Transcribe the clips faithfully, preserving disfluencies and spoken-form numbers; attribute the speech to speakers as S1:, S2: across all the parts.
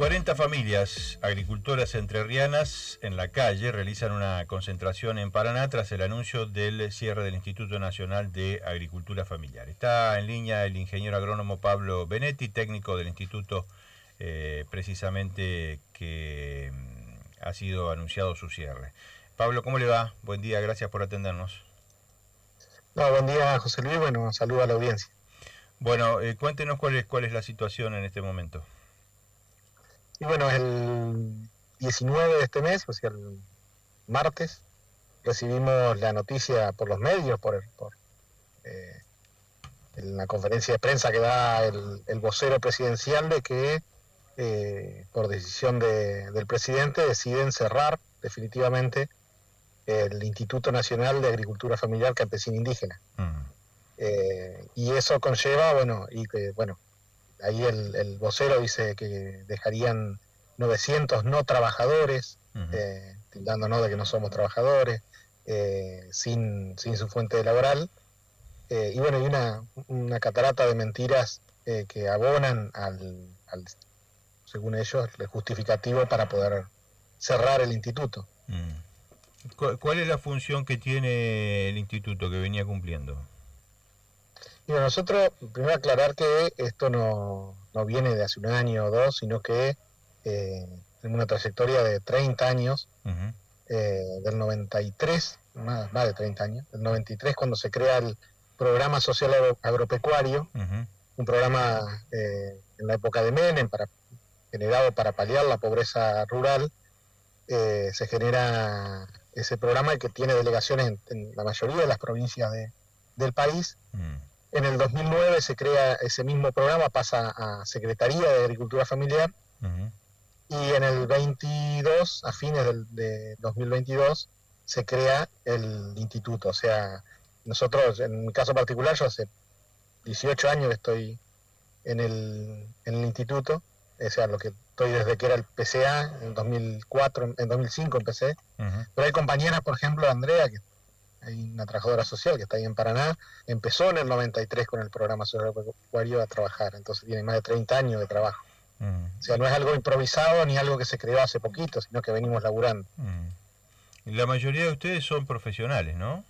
S1: cuarenta familias agricultoras entrerrianas en la calle realizan una concentración en Paraná tras el anuncio del cierre del Instituto Nacional de Agricultura Familiar. Está en línea el ingeniero agrónomo Pablo Benetti, técnico del instituto, eh, precisamente que mm, ha sido anunciado su cierre. Pablo, ¿cómo le va? Buen día, gracias por atendernos.
S2: No, buen día, José Luis. Bueno, saludo a la audiencia.
S1: Bueno, eh, cuéntenos cuál es, cuál es la situación en este momento.
S2: Y bueno, el diecinueve de este mes, o sea, el martes, recibimos la noticia por los medios, por, por eh, en la conferencia de prensa que da el, el vocero presidencial, de que eh, por decisión de, del presidente deciden cerrar definitivamente el Instituto Nacional de Agricultura Familiar Campesina Indígena. Mm. Eh, y eso conlleva, bueno, y que, bueno, ahí el, el vocero dice que dejarían novecientos no trabajadores, uh-huh. eh, tildándonos de que no somos trabajadores, eh, sin, sin su fuente laboral. Eh, y bueno, hay una, una catarata de mentiras eh, que abonan al, al, según ellos, el justificativo para poder cerrar el instituto.
S1: Mm. ¿Cuál es la función que tiene el instituto que venía cumpliendo?
S2: Y bueno, nosotros, primero aclarar que esto no, no viene de hace un año o dos, sino que eh, en una trayectoria de treinta años, uh-huh. eh, del noventa y tres, más, más de treinta años, del noventa y tres cuando se crea el Programa Social Agro- Agropecuario, uh-huh. un programa eh, en la época de Menem, para, generado para paliar la pobreza rural. Eh, se genera ese programa que tiene delegaciones en, en la mayoría de las provincias de, del país. Uh-huh. En el dos mil nueve se crea ese mismo programa, pasa a Secretaría de Agricultura Familiar, uh-huh. y en el veintidós, a fines del, de dos mil veintidós, se crea el instituto. O sea, nosotros, en mi caso particular, yo hace dieciocho años que estoy en el, en el instituto, o sea, lo que estoy desde que era el P C A, en dos mil cuatro, en dos mil cinco empecé, uh-huh. pero hay compañeras, por ejemplo, Andrea, que hay una trabajadora social que está ahí en Paraná, empezó en el noventa y tres con el programa social agropecuario a trabajar, entonces tiene más de treinta años de trabajo. Mm. O sea, no es algo improvisado ni algo que se creó hace poquito, sino que venimos laburando.
S1: Mm. La mayoría de ustedes son profesionales, ¿no?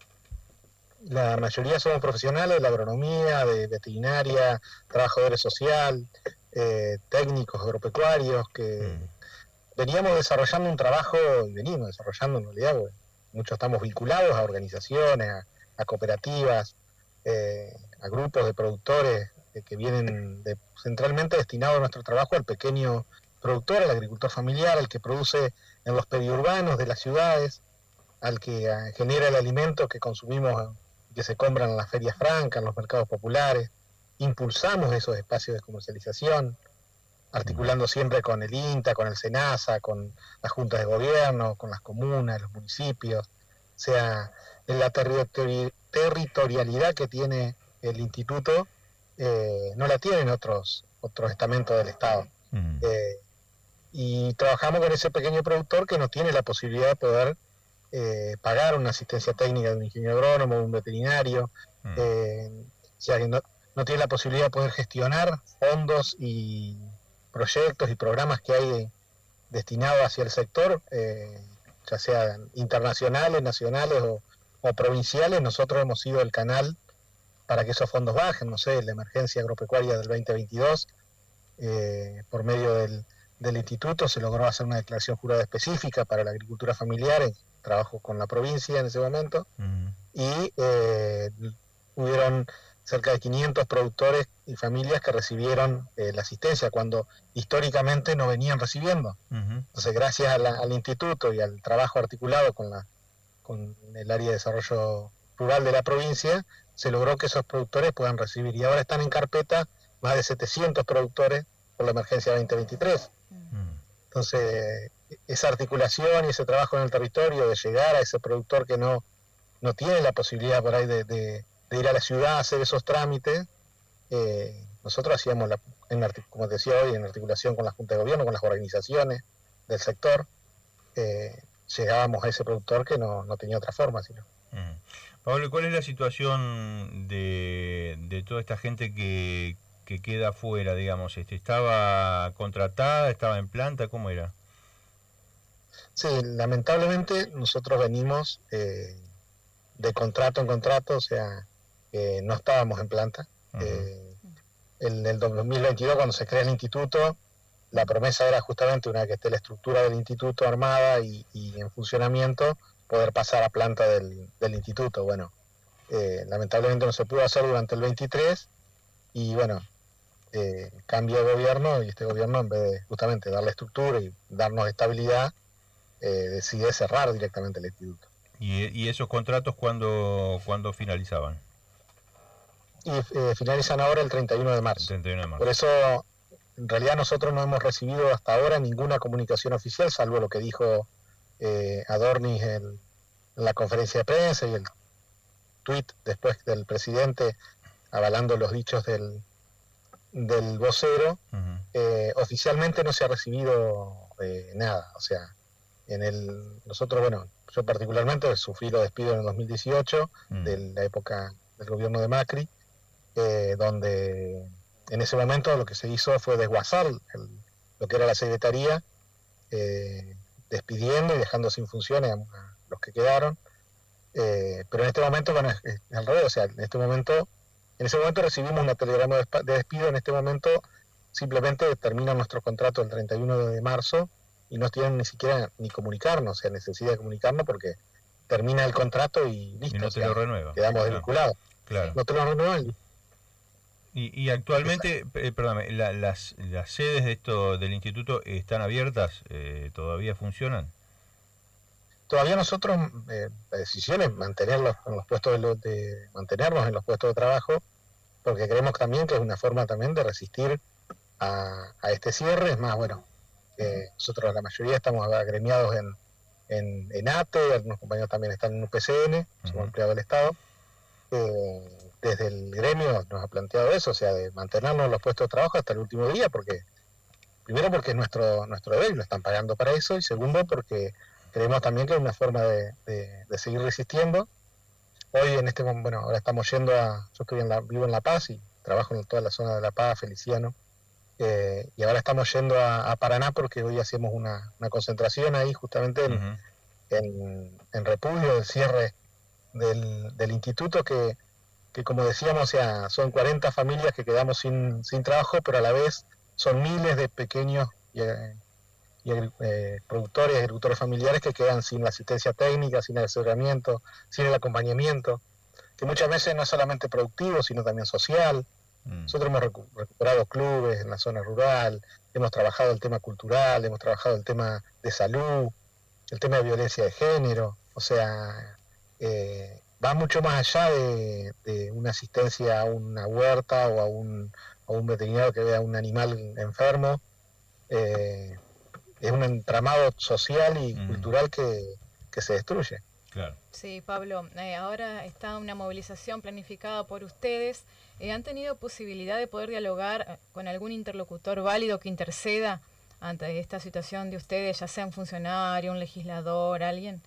S2: La mayoría somos profesionales de la agronomía, de veterinaria, trabajadores social, eh, técnicos agropecuarios, que mm. veníamos desarrollando un trabajo, y venimos desarrollando en realidad, porque muchos estamos vinculados a organizaciones, a, a cooperativas, eh, a grupos de productores eh, que vienen de, centralmente destinados a nuestro trabajo al pequeño productor, al agricultor familiar, al que produce en los periurbanos de las ciudades, al que a, genera el alimento que consumimos, que se compran en las ferias francas, en los mercados populares. Impulsamos esos espacios de comercialización, articulando siempre con el INTA, con el SENASA, con las juntas de gobierno, con las comunas, los municipios. O sea, en la territori- territorialidad que tiene el instituto eh, no la tienen otros, otros estamentos del Estado. Mm. Eh, y trabajamos con ese pequeño productor que no tiene la posibilidad de poder eh, pagar una asistencia técnica de un ingeniero agrónomo, un veterinario, mm. eh, o sea, que no, no tiene la posibilidad de poder gestionar fondos y proyectos y programas que hay destinados hacia el sector, eh, ya sean internacionales, nacionales o, o provinciales. Nosotros hemos sido el canal para que esos fondos bajen, no sé, la emergencia agropecuaria del veinte veintidós, eh, por medio del, del instituto se logró hacer una declaración jurada específica para la agricultura familiar, en trabajo con la provincia en ese momento, uh-huh. y eh, hubieron cerca de quinientos productores y familias que recibieron eh, la asistencia cuando históricamente no venían recibiendo. Uh-huh. Entonces, gracias a la, al instituto y al trabajo articulado con, la, con el área de desarrollo rural de la provincia, se logró que esos productores puedan recibir. Y ahora están en carpeta más de setecientos productores por la emergencia veinte veintitrés. Uh-huh. Entonces, esa articulación y ese trabajo en el territorio de llegar a ese productor que no, no tiene la posibilidad por ahí de, de de ir a la ciudad a hacer esos trámites, eh, nosotros hacíamos, la, en, como te decía hoy, en articulación con la Junta de Gobierno, con las organizaciones del sector, eh, llegábamos a ese productor que no, no tenía otra forma. Sino.
S1: Mm. Pablo, ¿cuál es la situación de, de toda esta gente que, que queda fuera, digamos, este, ¿estaba contratada, estaba en planta, cómo era?
S2: Sí, lamentablemente nosotros venimos eh, de contrato en contrato, o sea, eh, no estábamos en planta. Uh-huh. eh, en el dos mil veintidós, cuando se crea el instituto, la promesa era justamente, una vez que esté la estructura del instituto armada y, y en funcionamiento, poder pasar a planta del, del instituto. Bueno, eh, lamentablemente no se pudo hacer durante el veintitrés y bueno, eh, cambia de gobierno y este gobierno, en vez de justamente darle estructura y darnos estabilidad, eh, decide cerrar directamente el instituto.
S1: ¿Y, y esos contratos cuándo, cuándo finalizaban?
S2: Y eh, finalizan ahora el treinta y uno de marzo.
S1: El treinta y uno de marzo.
S2: Por eso, en realidad nosotros no hemos recibido hasta ahora ninguna comunicación oficial, salvo lo que dijo eh, Adorni en, en la conferencia de prensa y el tuit después del presidente avalando los dichos del, del vocero. Uh-huh. eh, oficialmente no se ha recibido eh, nada. O sea, en el nosotros, bueno, yo particularmente sufrí los despidos en el dos mil dieciocho, uh-huh. de la época del gobierno de Macri, eh, donde en ese momento lo que se hizo fue desguazar el, lo que era la secretaría, eh, despidiendo y dejando sin funciones a, a los que quedaron. Eh, pero en este momento, bueno, es, es al revés, o sea, en este momento, en ese momento recibimos una telegrama de, de despido, en este momento simplemente termina nuestro contrato el treinta y uno de marzo y no tienen ni siquiera ni comunicarnos, o sea, necesidad de comunicarnos porque termina el contrato y listo.
S1: Y no
S2: o
S1: te
S2: sea,
S1: lo renueva.
S2: Quedamos
S1: claro.
S2: desvinculados.
S1: Claro.
S2: No te lo renuevan.
S1: Y, y actualmente, eh, perdóname, la, las, las sedes de esto del instituto están abiertas, eh, ¿todavía funcionan?
S2: Todavía nosotros, eh, la decisión es mantenerlos en los puestos de, lo, de mantenernos en los puestos de trabajo, porque creemos también que es una forma también de resistir a, a este cierre. Es más, bueno, eh, nosotros la mayoría estamos agremiados en, en, en A T E, algunos compañeros también están en U P C N, uh-huh. somos empleados del Estado. Eh, desde el gremio nos ha planteado eso, o sea, de mantenernos en los puestos de trabajo hasta el último día, porque primero porque es nuestro nuestro deber, lo están pagando para eso, y segundo porque creemos también que es una forma de, de, de seguir resistiendo. Hoy en este momento, bueno, ahora estamos yendo a, yo estoy en la, vivo en La Paz y trabajo en toda la zona de La Paz, Feliciano, eh, y ahora estamos yendo a, a Paraná porque hoy hacemos una, una concentración ahí justamente en, uh-huh. en, en repudio del cierre del, del instituto que, que como decíamos, o sea, son cuarenta familias que quedamos sin, sin trabajo, pero a la vez son miles de pequeños y, y eh, productores y agricultores familiares que quedan sin la asistencia técnica, sin el asesoramiento, sin el acompañamiento, que muchas veces no es solamente productivo, sino también social. Mm. Nosotros hemos recu- recuperado clubes en la zona rural, hemos trabajado el tema cultural, hemos trabajado el tema de salud, el tema de violencia de género, o sea, eh, va mucho más allá de, de una asistencia a una huerta o a un, a un veterinario que vea un animal enfermo. Eh, es un entramado social y mm. cultural que, que se destruye.
S3: Claro. Sí, Pablo, eh, ahora está una movilización planificada por ustedes. Eh, ¿Han tenido posibilidad de poder dialogar con algún interlocutor válido que interceda ante esta situación de ustedes, ya sea un funcionario, un legislador, alguien?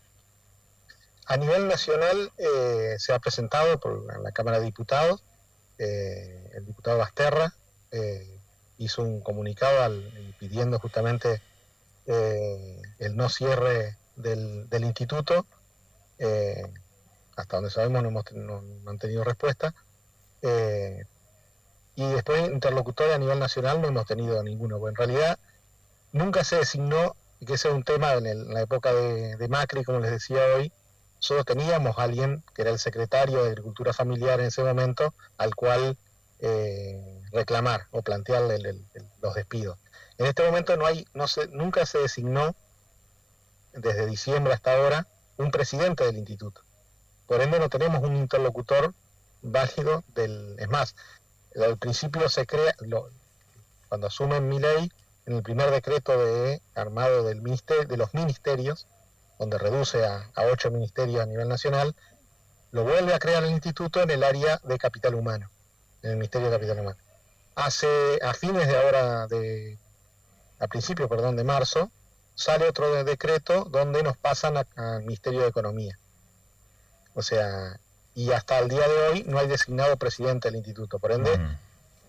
S2: A nivel nacional eh, se ha presentado por la, la Cámara de Diputados, eh, el diputado Basterra eh, hizo un comunicado al, pidiendo justamente eh, el no cierre del, del instituto. Eh, hasta donde sabemos no, hemos, no, no han tenido respuesta. Eh, y después interlocutores a nivel nacional no hemos tenido ninguno. Bueno, en realidad nunca se designó, que ese es un tema en, el, en la época de, de Macri, como les decía hoy. Nosotros teníamos a alguien que era el secretario de Agricultura Familiar en ese momento, al cual eh, reclamar o plantearle el, el, el, los despidos. En este momento no hay, no se, nunca se designó, desde diciembre hasta ahora, un presidente del instituto. Por ende no tenemos un interlocutor válido del... Es más, al principio se crea, lo, cuando asumen Milei, en el primer decreto de armado del ministerio, de los ministerios, donde reduce a, a ocho ministerios a nivel nacional, lo vuelve a crear el instituto en el área de capital humano, en el Ministerio de Capital Humano. Hace, a fines de ahora, de, a principios, perdón, de marzo, sale otro de decreto donde nos pasan al Ministerio de Economía. O sea, y hasta el día de hoy no hay designado presidente del instituto. Por ende, mm.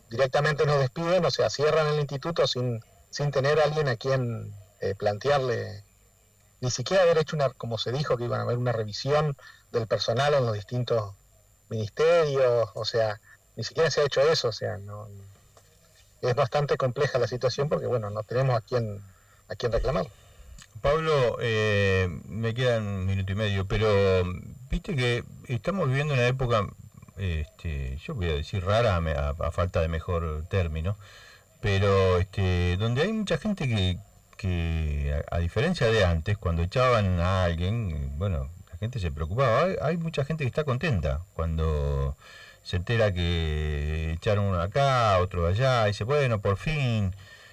S2: directamente nos despiden, o sea, cierran el instituto sin, sin tener a alguien a quien eh, plantearle, ni siquiera haber hecho una, como se dijo, que iban a haber una revisión del personal en los distintos ministerios, o sea, ni siquiera se ha hecho eso, o sea, no, es bastante compleja la situación porque, bueno, no tenemos a quién, a quién reclamar.
S1: Pablo, eh, me quedan un minuto y medio, pero viste que estamos viviendo una época, este, yo voy a decir rara, a, a falta de mejor término, pero este, donde hay mucha gente que, que a, a diferencia de antes, cuando echaban a alguien, bueno, la gente se preocupaba. Hay, hay mucha gente que está contenta cuando se entera que echaron uno acá, otro allá, y dice, bueno, por fin,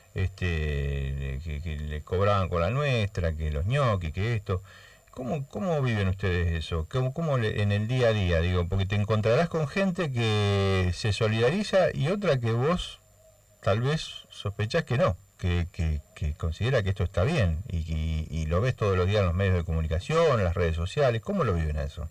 S1: este, que, que le cobraban con la nuestra, que los ñoquis, que esto. ¿Cómo, cómo viven ustedes eso? ¿Cómo, cómo le, en el día a día? Digo, porque te encontrarás con gente que se solidariza y otra que vos tal vez sospechás que no, que, que, que considera que esto está bien y, y, y lo ves todos los días en los medios de comunicación, en las redes sociales. ¿Cómo lo viven a eso?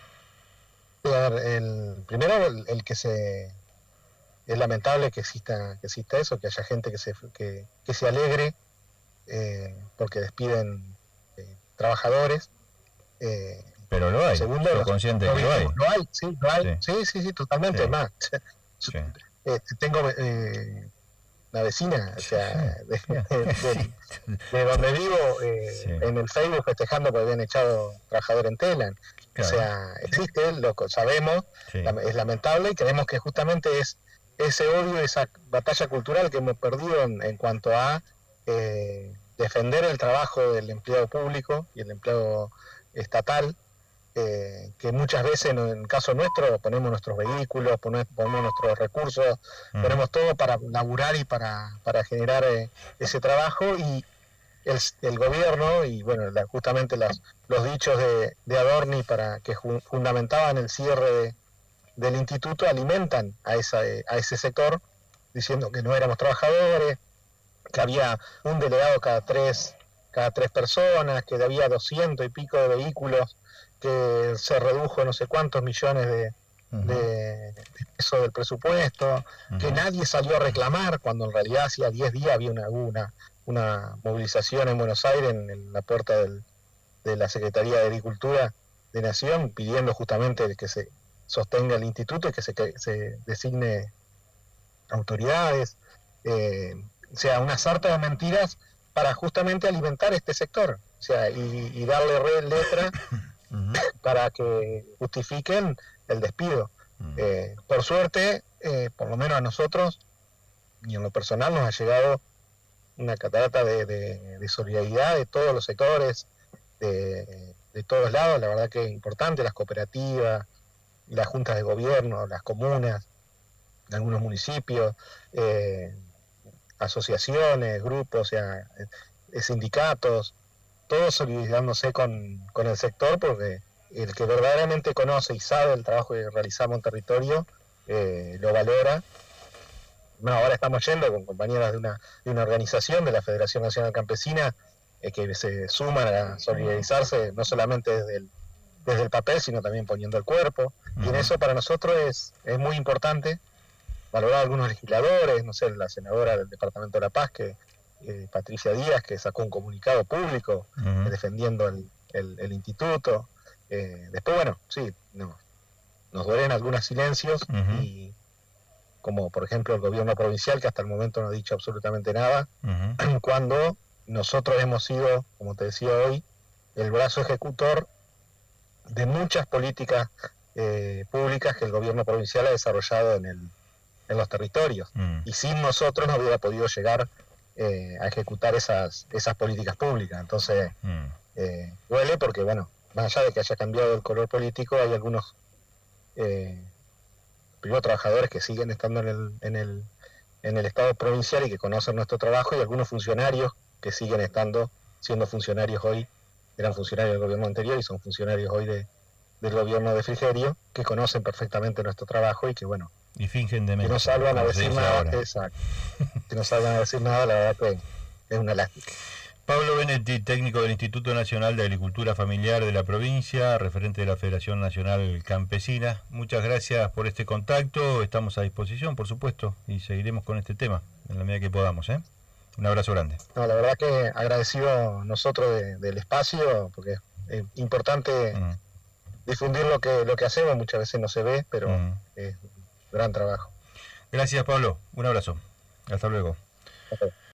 S2: A ver, el, primero el, el que se... Es lamentable que exista, que exista eso, que haya gente que se, que, que se alegre eh, porque despiden eh, trabajadores. Eh,
S1: Pero lo hay,
S2: segundo,
S1: soy consciente de que lo hay.
S2: Lo hay, sí, lo hay, sí, sí, sí, sí totalmente.
S1: Sí.
S2: Más,
S1: Sí.
S2: eh, tengo eh, una vecina, o sea, de, de, de, de donde vivo, eh, sí. en el Facebook festejando porque habían echado trabajador en Telam. Claro. O sea, existe, lo sabemos, sí. Es lamentable y creemos que justamente es ese odio, esa batalla cultural que hemos perdido en, en cuanto a eh, defender el trabajo del empleado público y el empleado estatal, eh, que muchas veces en el caso nuestro ponemos nuestros vehículos, ponemos, ponemos nuestros recursos, uh-huh. ponemos todo para laburar y para, para generar eh, ese trabajo, y el, el gobierno y bueno, la, justamente las, los dichos de, de Adorni para que ju, fundamentaban el cierre de del instituto alimentan a, esa, a ese sector diciendo que no éramos trabajadores, que había un delegado cada tres, cada tres personas, que había doscientos y pico de vehículos, que se redujo no sé cuántos millones de, uh-huh. de, de pesos del presupuesto, uh-huh. que nadie salió a reclamar, cuando en realidad hacía diez días había una, una, una movilización en Buenos Aires en, en la puerta del, de la Secretaría de Agricultura de Nación pidiendo justamente que se sostenga el instituto y que se, que se designe autoridades, eh, o sea, una sarta de mentiras para justamente alimentar este sector, o sea, y, y darle red letra uh-huh. para que justifiquen el despido. Uh-huh. Eh, por suerte, eh, por lo menos a nosotros, y en lo personal, nos ha llegado una catarata de, de, de solidaridad de todos los sectores, de, de todos lados, la verdad que es importante, las cooperativas, las juntas de gobierno, las comunas, algunos municipios, eh, asociaciones, grupos, o sea, eh, sindicatos, todos solidarizándose con, con el sector, porque el que verdaderamente conoce y sabe el trabajo que realizamos en territorio, eh, lo valora. Bueno, ahora estamos yendo con compañeras de una, de una organización, de la Federación Nacional Campesina, eh, que se suman a solidarizarse, no solamente desde el desde el papel, sino también poniendo el cuerpo, uh-huh. y en eso para nosotros es, es muy importante valorar a algunos legisladores, no sé, la senadora del Departamento de La Paz, que eh, Patricia Díaz, que sacó un comunicado público uh-huh. eh, defendiendo el, el, el instituto, eh, después, bueno, sí, no, nos duelen algunos silencios, uh-huh. y como por ejemplo el gobierno provincial, que hasta el momento no ha dicho absolutamente nada, uh-huh. cuando nosotros hemos sido, como te decía hoy, el brazo ejecutor de muchas políticas eh, públicas que el gobierno provincial ha desarrollado en, el, en los territorios. Mm. Y sin nosotros no hubiera podido llegar eh, a ejecutar esas, esas políticas públicas. Entonces, mm. eh, duele porque, bueno, más allá de que haya cambiado el color político, hay algunos eh, primero trabajadores que siguen estando en el, en, el, en el Estado provincial y que conocen nuestro trabajo, y algunos funcionarios que siguen estando, siendo funcionarios hoy, eran funcionarios del gobierno anterior y son funcionarios hoy de, del gobierno de Frigerio, que conocen perfectamente nuestro trabajo y que, bueno,
S1: y fingen de menos,
S2: que no salgan a decir nada, exacto, que no salgan a decir nada, la verdad que es una lástima.
S1: Pablo Benetti, técnico del Instituto Nacional de Agricultura Familiar de la provincia, referente de la Federación Nacional Campesina. Muchas gracias por este contacto. Estamos a disposición, por supuesto, y seguiremos con este tema en la medida que podamos, ¿eh? Un abrazo grande.
S2: No, la verdad que agradecido nosotros de, del espacio, porque es importante mm. difundir lo que, lo que hacemos. Muchas veces no se ve, pero mm. es un gran trabajo.
S1: Gracias, Pablo. Un abrazo. Hasta luego. Okay.